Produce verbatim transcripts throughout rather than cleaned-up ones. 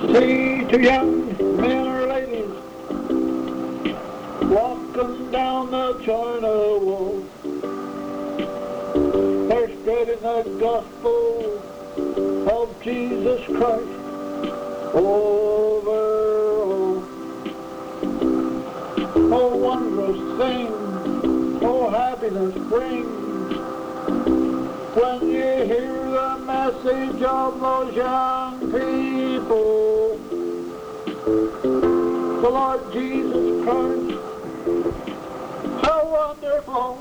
See two young men or ladies walking down the China Wall. They're spreading the gospel of Jesus Christ over all. Oh, wondrous thing, oh, happiness brings when you hear the message of those young people. The Lord Jesus Christ, how wonderful,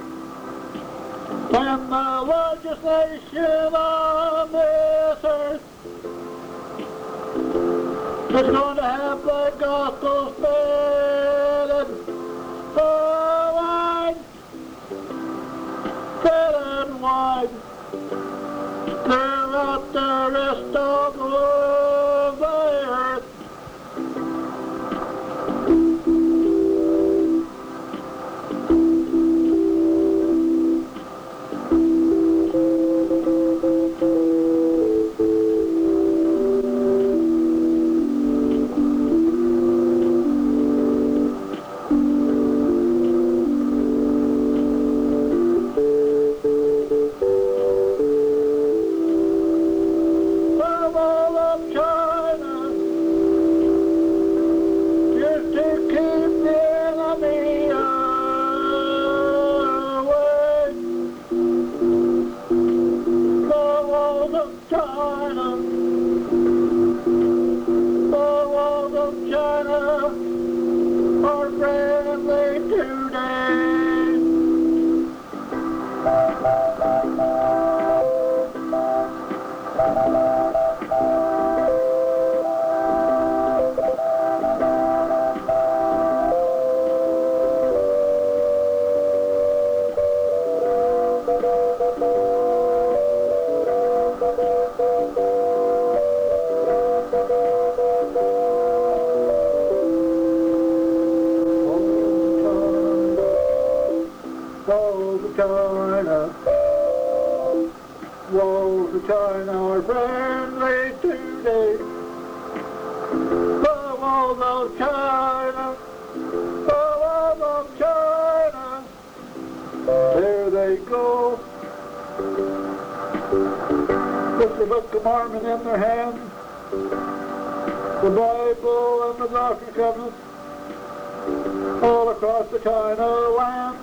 when the largest nation on this earth is going to have the gospel spread far wide, spread and wide throughout the rest of the earth. China, woe to China, our friendly today. The walls of China, the walls of China, there they go. With the Book of Mormon in their hands, the Bible and the Doctrine and Covenants, all across the China land.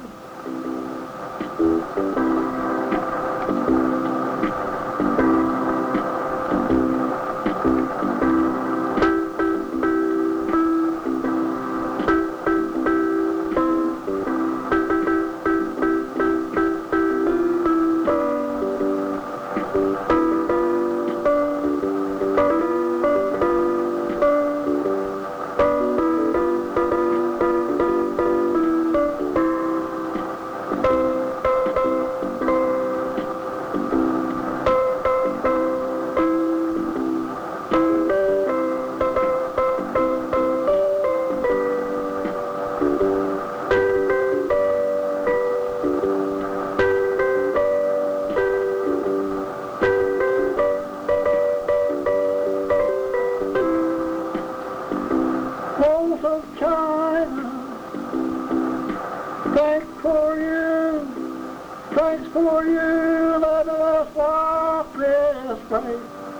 Of China, thanks for you, thanks for you, let us walk this way.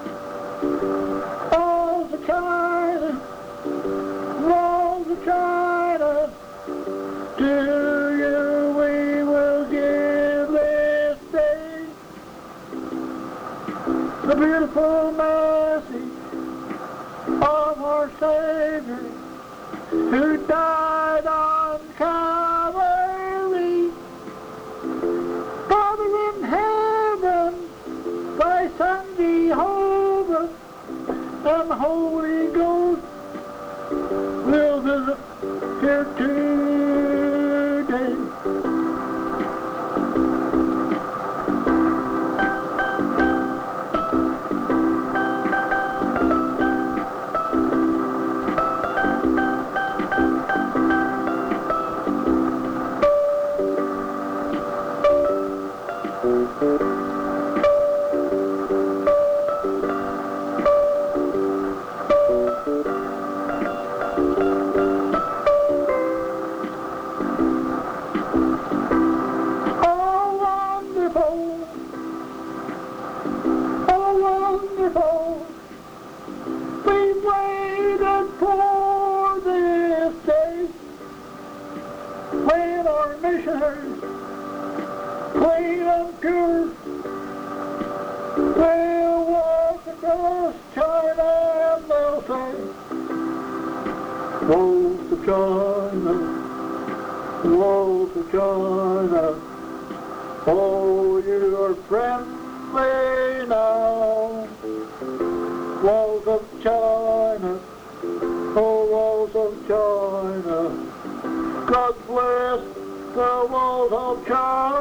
All the China, all the China, to you we will give this day the beautiful message of our Savior, who died on Calvary. Father in heaven, thy Son Jehovah, and the Holy Ghost will visit here today. missionaries, clean and pure. They'll walk across China and they'll say, woe to China, woe to China. Oh, you are friendly now. Walls of China, oh, walls of China. God bless the walls of China.